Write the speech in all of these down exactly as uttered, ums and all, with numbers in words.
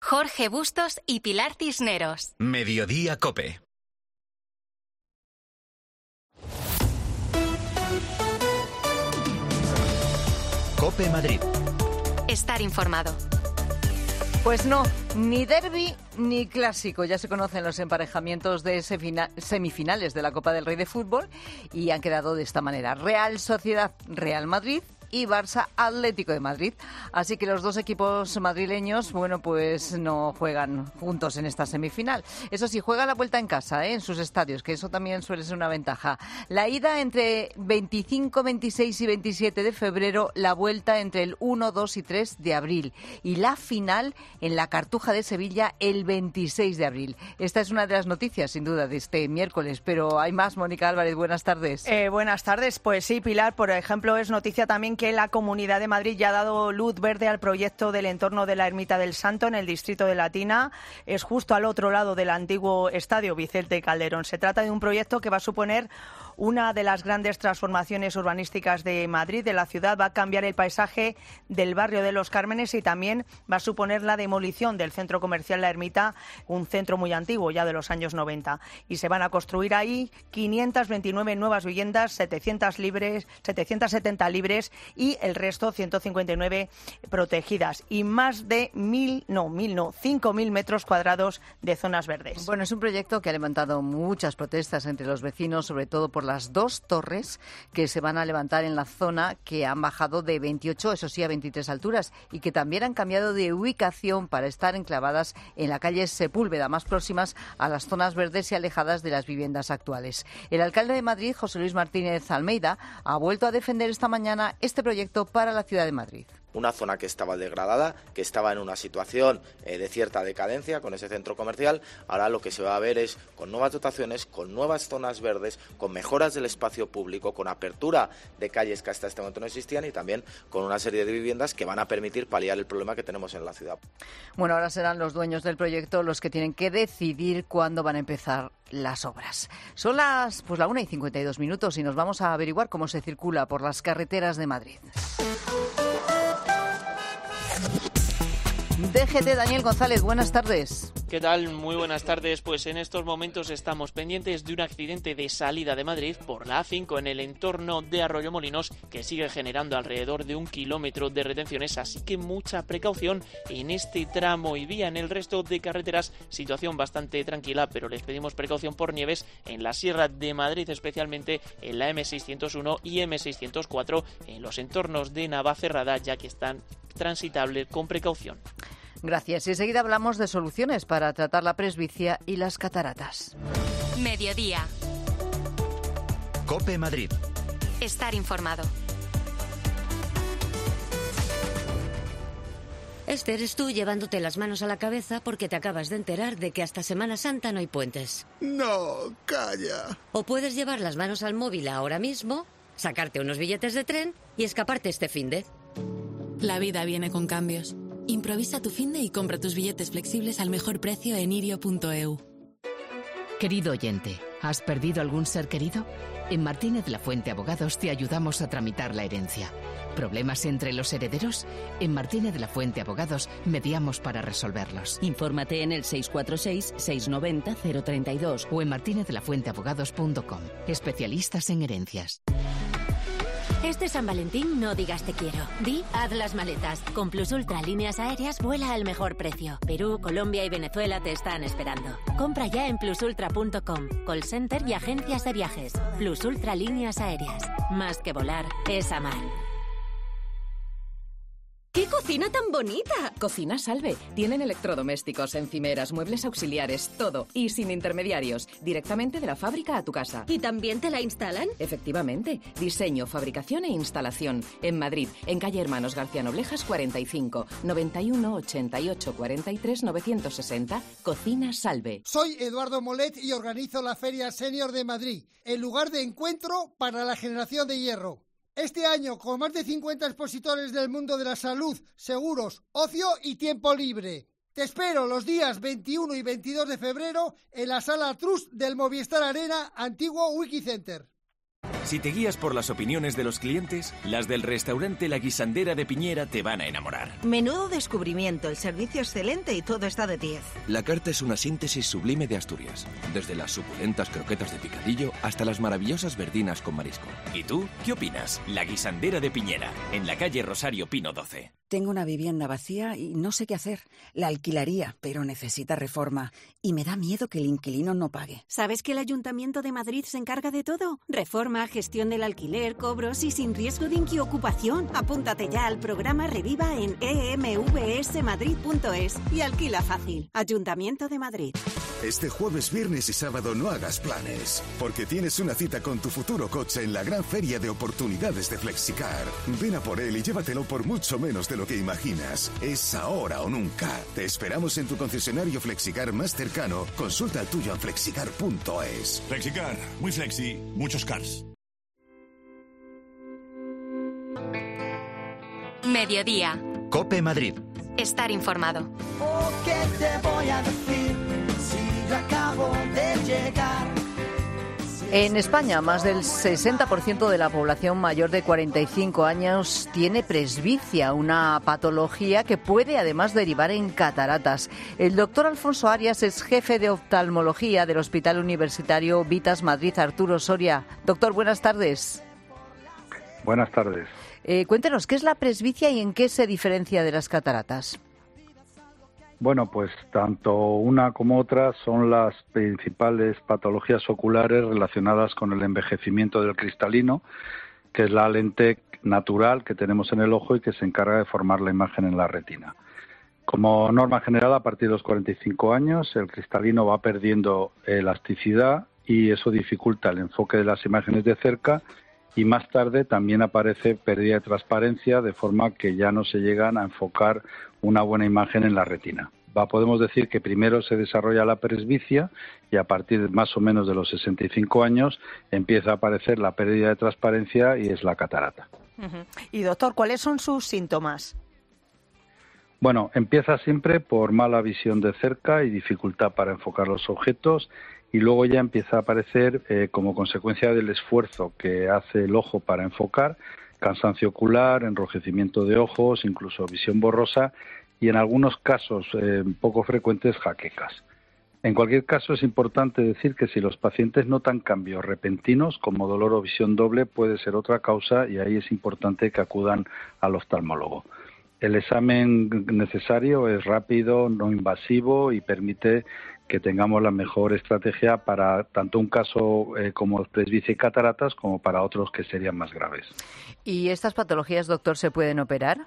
Jorge Bustos y Pilar Cisneros. Mediodía COPE. COPE Madrid. Estar informado. Pues no, ni derbi ni clásico. Ya se conocen los emparejamientos de semifinales de la Copa del Rey de fútbol y han quedado de esta manera: Real Sociedad Real Madrid y Barça Atlético de Madrid. Así que los dos equipos madrileños, bueno, pues no juegan juntos en esta semifinal. Eso sí, juega la vuelta en casa, ¿eh? En sus estadios, que eso también suele ser una ventaja. La ida entre veinticinco, veintiséis y veintisiete de febrero, la vuelta entre el uno, dos y tres de abril. Y la final en la Cartuja de Sevilla el veintiséis de abril. Esta es una de las noticias, sin duda, de este miércoles. Pero hay más. Mónica Álvarez, buenas tardes. Eh, buenas tardes. Pues sí, Pilar, por ejemplo, es noticia también que la Comunidad de Madrid ya ha dado luz verde al proyecto del entorno de la Ermita del Santo en el distrito de Latina. Es justo al otro lado del antiguo estadio Vicente Calderón. Se trata de un proyecto que va a suponer una de las grandes transformaciones urbanísticas de Madrid, de la ciudad. Va a cambiar el paisaje del barrio de Los Cármenes y también va a suponer la demolición del centro comercial La Ermita, un centro muy antiguo, ya de los años noventa. Y se van a construir ahí quinientas veintinueve nuevas viviendas, setecientas libres, setecientas setenta libres y el resto ciento cincuenta y nueve protegidas. Y más de mil, no, mil no, cinco mil metros cuadrados de zonas verdes. Bueno, es un proyecto que ha levantado muchas protestas entre los vecinos, sobre todo por las dos torres que se van a levantar en la zona, que han bajado de veintiocho, eso sí, a veintitrés alturas, y que también han cambiado de ubicación para estar enclavadas en la calle Sepúlveda, más próximas a las zonas verdes y alejadas de las viviendas actuales. El alcalde de Madrid, José Luis Martínez Almeida, ha vuelto a defender esta mañana este proyecto para la ciudad de Madrid. Una zona que estaba degradada, que estaba en una situación eh, de cierta decadencia con ese centro comercial. Ahora lo que se va a ver es con nuevas dotaciones, con nuevas zonas verdes, con mejoras del espacio público, con apertura de calles que hasta este momento no existían y también con una serie de viviendas que van a permitir paliar el problema que tenemos en la ciudad. Bueno, ahora serán los dueños del proyecto los que tienen que decidir cuándo van a empezar las obras. Son las pues la una y cincuenta y dos minutos y nos vamos a averiguar cómo se circula por las carreteras de Madrid. D G T, Daniel González, buenas tardes. ¿Qué tal? Muy buenas tardes. Pues en estos momentos estamos pendientes de un accidente de salida de Madrid por la A cinco en el entorno de Arroyomolinos que sigue generando alrededor de un kilómetro de retenciones, así que mucha precaución en este tramo y vía. En el resto de carreteras, situación bastante tranquila, pero les pedimos precaución por nieves en la Sierra de Madrid, especialmente en la eme seiscientos uno y eme seiscientos cuatro en los entornos de Navacerrada, ya que están transitables con precaución. Gracias. Y enseguida hablamos de soluciones para tratar la presbicia y las cataratas. Mediodía. COPE Madrid. Estar informado. Este eres tú llevándote las manos a la cabeza porque te acabas de enterar de que hasta Semana Santa no hay puentes. No, calla. O puedes llevar las manos al móvil ahora mismo, sacarte unos billetes de tren y escaparte este finde. La vida viene con cambios. Improvisa tu finde y compra tus billetes flexibles al mejor precio en irio punto e u. Querido oyente, ¿has perdido algún ser querido? En Martínez La Fuente Abogados te ayudamos a tramitar la herencia. ¿Problemas entre los herederos? En Martínez La Fuente Abogados mediamos para resolverlos. Infórmate en el seis cuatro seis, seis nueve cero, cero tres dos o en martinez la fuente abogados punto com. Especialistas en herencias. Este San Valentín no digas te quiero. Di, haz las maletas. Con Plus Ultra Líneas Aéreas vuela al mejor precio. Perú, Colombia y Venezuela te están esperando. Compra ya en plus ultra punto com. Call center y agencias de viajes. Plus Ultra Líneas Aéreas. Más que volar, es amar. ¡Qué cocina tan bonita! Cocina Salve. Tienen electrodomésticos, encimeras, muebles auxiliares, todo. Y sin intermediarios. Directamente de la fábrica a tu casa. ¿Y también te la instalan? Efectivamente. Diseño, fabricación e instalación. En Madrid, en calle Hermanos García Noblejas cuarenta y cinco, noventa y uno, ochenta y ocho, cuarenta y tres, novecientos sesenta. Cocina Salve. Soy Eduardo Molet y organizo la Feria Senior de Madrid, el lugar de encuentro para la generación de hierro. Este año, con más de cincuenta expositores del mundo de la salud, seguros, ocio y tiempo libre. Te espero los días veintiuno y veintidós de febrero en la Sala Trust del Movistar Arena, antiguo Wikicenter. Si te guías por las opiniones de los clientes, las del restaurante La Guisandera de Piñera te van a enamorar. Menudo descubrimiento, el servicio excelente y todo está de diez. La carta es una síntesis sublime de Asturias, desde las suculentas croquetas de picadillo hasta las maravillosas verdinas con marisco. ¿Y tú qué opinas? La Guisandera de Piñera, en la calle Rosario Pino doce. Tengo una vivienda vacía y no sé qué hacer. La alquilaría, pero necesita reforma. Y me da miedo que el inquilino no pague. ¿Sabes que el Ayuntamiento de Madrid se encarga de todo? Reforma, gestión del alquiler, cobros y sin riesgo de inquiocupación. Apúntate ya al programa Reviva en e m v s madrid punto es y alquila fácil. Ayuntamiento de Madrid. Este jueves, viernes y sábado no hagas planes, porque tienes una cita con tu futuro coche en la gran feria de oportunidades de Flexicar. Ven a por él y llévatelo por mucho menos de lo que imaginas. Es ahora o nunca. Te esperamos en tu concesionario Flexicar más cercano. Consulta el tuyo en flexicar punto es. Flexicar, muy flexi, muchos cars. Mediodía. COPE Madrid. Estar informado. Oh, ¿qué te voy a decir si yo acabo de llegar? En España, más del sesenta por ciento de la población mayor de cuarenta y cinco años tiene presbicia, una patología que puede además derivar en cataratas. El doctor Alfonso Arias es jefe de oftalmología del Hospital Universitario Vitas Madrid Arturo Soria. Doctor, buenas tardes. Buenas tardes. Eh, cuéntenos, ¿qué es la presbicia y en qué se diferencia de las cataratas? Bueno, pues tanto una como otra son las principales patologías oculares relacionadas con el envejecimiento del cristalino, que es la lente natural que tenemos en el ojo y que se encarga de formar la imagen en la retina. Como norma general, a partir de los cuarenta y cinco años, el cristalino va perdiendo elasticidad y eso dificulta el enfoque de las imágenes de cerca, y más tarde también aparece pérdida de transparencia, de forma que ya no se llegan a enfocar una buena imagen en la retina. Va, podemos decir que primero se desarrolla la presbicia y a partir de más o menos de los sesenta y cinco años empieza a aparecer la pérdida de transparencia y es la catarata. Uh-huh. Y doctor, ¿cuáles son sus síntomas? Bueno, empieza siempre por mala visión de cerca y dificultad para enfocar los objetos, y luego ya empieza a aparecer eh, como consecuencia del esfuerzo que hace el ojo para enfocar, cansancio ocular, enrojecimiento de ojos, incluso visión borrosa y en algunos casos eh, poco frecuentes jaquecas. En cualquier caso es importante decir que si los pacientes notan cambios repentinos como dolor o visión doble puede ser otra causa y ahí es importante que acudan al oftalmólogo. El examen necesario es rápido, no invasivo y permite que tengamos la mejor estrategia para tanto un caso eh, como presbicia y cataratas como para otros que serían más graves. ¿Y estas patologías, doctor, se pueden operar?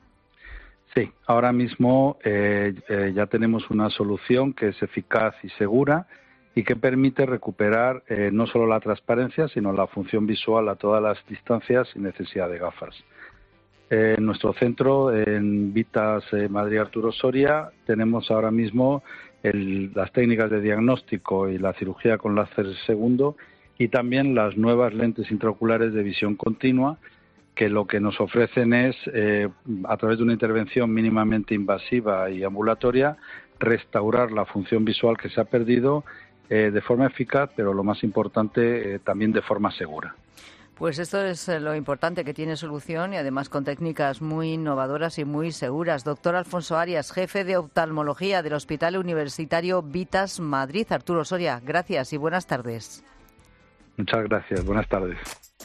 Sí, ahora mismo eh, eh, ya tenemos una solución que es eficaz y segura y que permite recuperar eh, no solo la transparencia, sino la función visual a todas las distancias sin necesidad de gafas. Eh, en nuestro centro, en Vitas eh, Madrid Arturo Soria, tenemos ahora mismo el, las técnicas de diagnóstico y la cirugía con láser segundo y también las nuevas lentes intraoculares de visión continua, que lo que nos ofrecen es, eh, a través de una intervención mínimamente invasiva y ambulatoria, restaurar la función visual que se ha perdido eh, de forma eficaz, pero lo más importante, eh, también de forma segura. Pues esto es lo importante, que tiene solución y además con técnicas muy innovadoras y muy seguras. Doctor Alfonso Arias, jefe de oftalmología del Hospital Universitario Vitas Madrid Arturo Soria, gracias y buenas tardes. Muchas gracias, buenas tardes.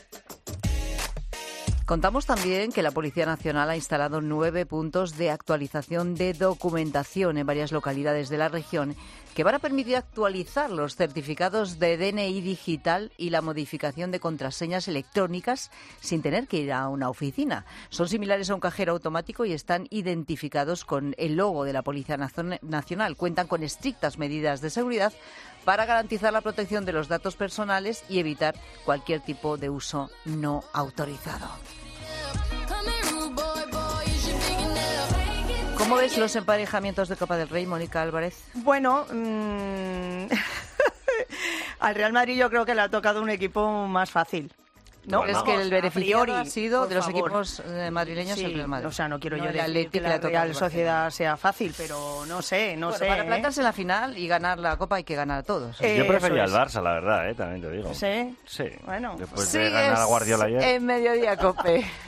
Contamos también que la Policía Nacional ha instalado nueve puntos de actualización de documentación en varias localidades de la región que van a permitir actualizar los certificados de D N I digital y la modificación de contraseñas electrónicas sin tener que ir a una oficina. Son similares a un cajero automático y están identificados con el logo de la Policía Nacional. Cuentan con estrictas medidas de seguridad para garantizar la protección de los datos personales y evitar cualquier tipo de uso no autorizado. ¿Cómo ves los emparejamientos de Copa del Rey, Mónica Álvarez? Bueno, mmm... al Real Madrid yo creo que le ha tocado un equipo más fácil. No, es vamos, que el beneficiado priori, ha sido por de los favor. equipos eh, madrileños Sí, el Real Madrid. o sea, no quiero No yo el decir Atleti que la le toca Real el Sociedad sea fácil, pero no sé, no Bueno, sé. para ¿eh? plantarse en la final y ganar la Copa hay que ganar a todos. Eh, Yo prefería eso al es. Barça, la verdad, ¿eh? También te digo. ¿Sí? Sí. Bueno. Después de Sigues ganar a Guardiola ayer. en Mediodía Cope.